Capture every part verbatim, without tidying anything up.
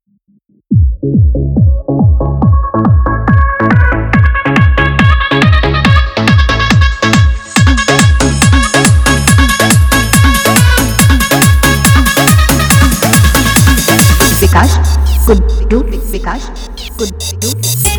Vikas could do Vikas could do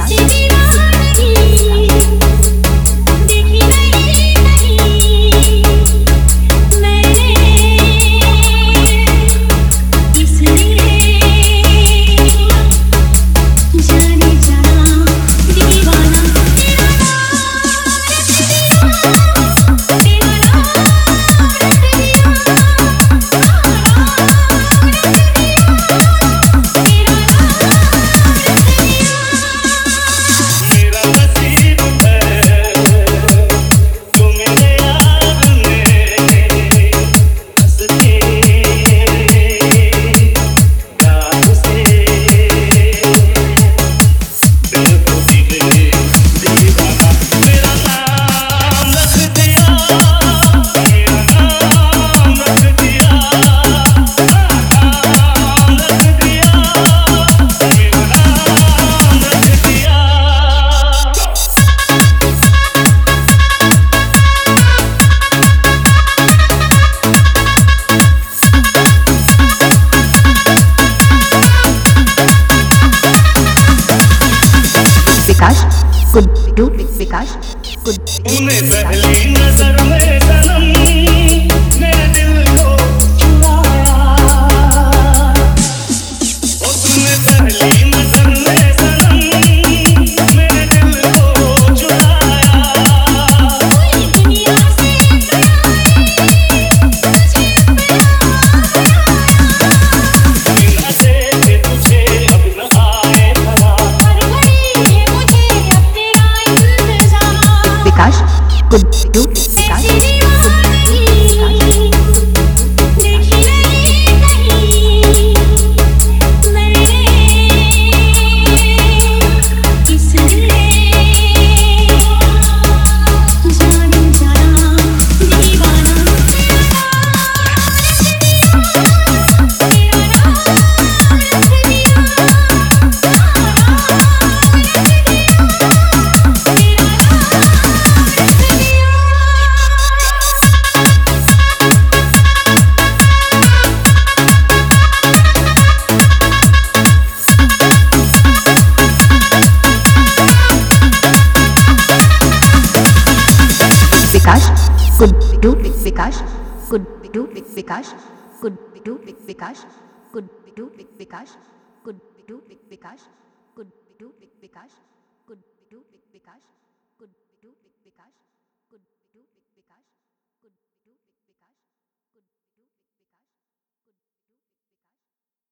Vikas could do Vikas could तूने पहली नजर में सनम मेरे दिल को चुराया। ओ तूने पहली नजर में सनम मेरे दिल को चुराया। पूरी दुनिया से बिना देखे तुझे अब न आए भला। Vikas could do Vikas Vikas could do Vikas could do Vikas could do Vikas could do Vikas could do Vikas could do Vikas could do Vikas could do Vikas could do Vikas could do Vikas